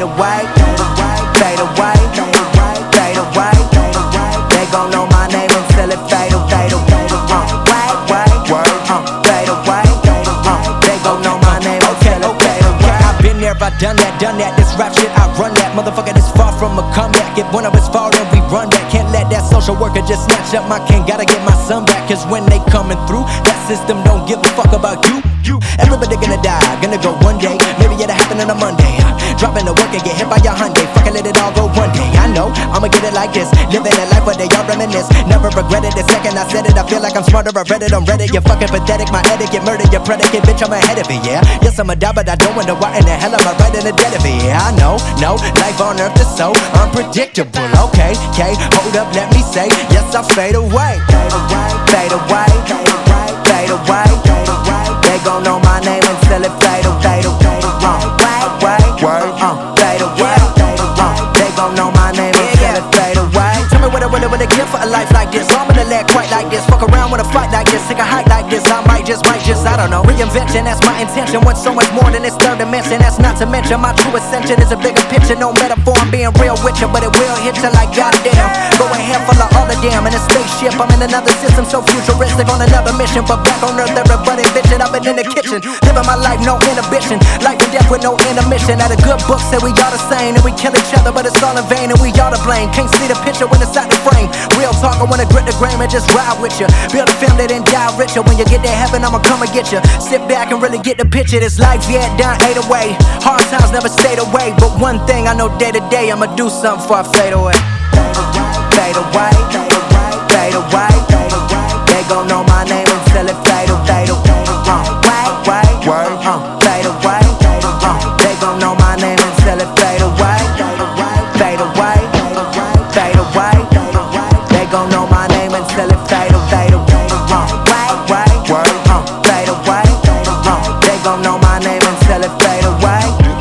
away, fade away, fade away. They gon' know my name until it fade away, fade away. They gon' know my name until it fade away. I've been there, I done that. This rap shit, I run that. Motherfucker, this far from a comeback. If one of us fall, then we run back. Can't let that social worker just snatch up my king. Gotta get my son back, cause when they coming through, that system don't give a fuck about you. Everybody gonna die, gonna go one day. Maybe it'll happen on a Monday. Dropping the work and get hit by your Hyundai. Fucking let it all go one day. I know, I'ma get it like this. Living a life where they all reminisce. Never regretted the second I said it. I feel like I'm smarter, I read it on Reddit. You're fucking pathetic, my etiquette, murder your predicate. Bitch, I'm ahead of it, yeah. Yes, I'ma die, but I don't wonder why in the hell am I right in the dead of it. Yeah, I know, no, life on earth is so unpredictable. Okay, hold up, let me say, yes, I fade away. Fade away, fade away. They gon' know my name until it fade away, fade away. Fade away. They gon' know my name until it fade away. Tell me what I really give for a life like this. I'm gonna let quite like this. Fuck around with a fight like this. Take a hike like this. I might just, I don't know. Reinvention, that's my intention. Want so much more than this third dimension. That's not to mention my true ascension is a bigger picture. No metaphor, I'm being real with you, but it will hit you like goddamn. Go ahead, full of all the damn. In a spaceship, I'm in another system so futuristic on another mission. But back on Earth, everybody bitchin'. I've been in the kitchen, living my life, no inhibition. Life and death with no intermission. At a good book said we all the same, and we kill each other, but it's all in vain, and we all to blame. Can't see the picture when it's out the frame. Real talk, I wanna grit the grain and just ride with you. Build a family, then die richer. When you get to heaven, I'ma come and get you. Sit back and really get the picture. This life, yeah, done ate away. Hard times never stayed away. But one thing I know day to day, I'ma do something before I fade away. Fade away, fade away. They gon' know my name until it fade away, fade away. Fade away. They gon' know my name until it fade away, fade away, fade away. They gon' know my name until it fade away, fade away. Fade away. They gon' know my name until it fade away.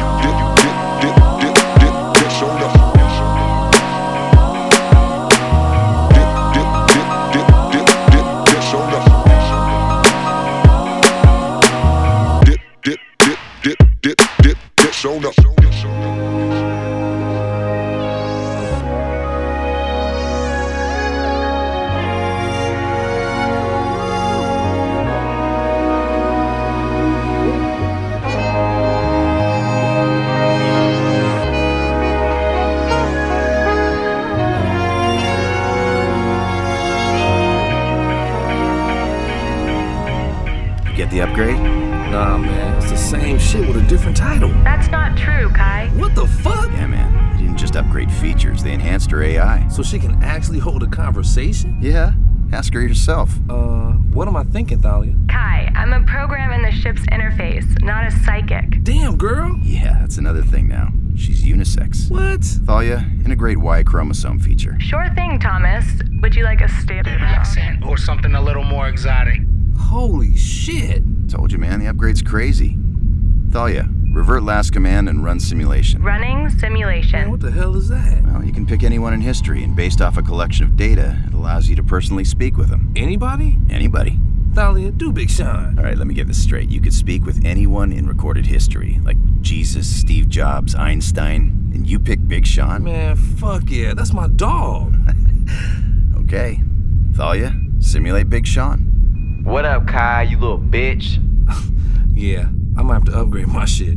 Get the upgrade? Nah, man, it's the same shit with a different title. That's not true, Kai. What the fuck? Yeah, man. You didn't just upgrade features, they enhanced her AI. So she can actually hold a conversation? Yeah, ask her yourself. What am I thinking, Thalia? Kai, I'm a program in the ship's interface, not a psychic. Damn, girl. Yeah, that's another thing now. She's unisex. What? Thalia, integrate Y chromosome feature. Sure thing, Thomas. Would you like a standard accent or something a little more exotic? Holy shit. Told you, man, the upgrade's crazy. Thalia, revert last command and run simulation. Running simulation. Man, what the hell is that? Well, you can pick anyone in history, and based off a collection of data, it allows you to personally speak with them. Anybody? Anybody. Thalia, do Big Sean. All right, let me get this straight. You could speak with anyone in recorded history, like Jesus, Steve Jobs, Einstein, and you pick Big Sean? Man, fuck yeah, that's my dog. Okay. Thalia, simulate Big Sean. What up, Kai, you little bitch? Yeah, I might have to upgrade my shit.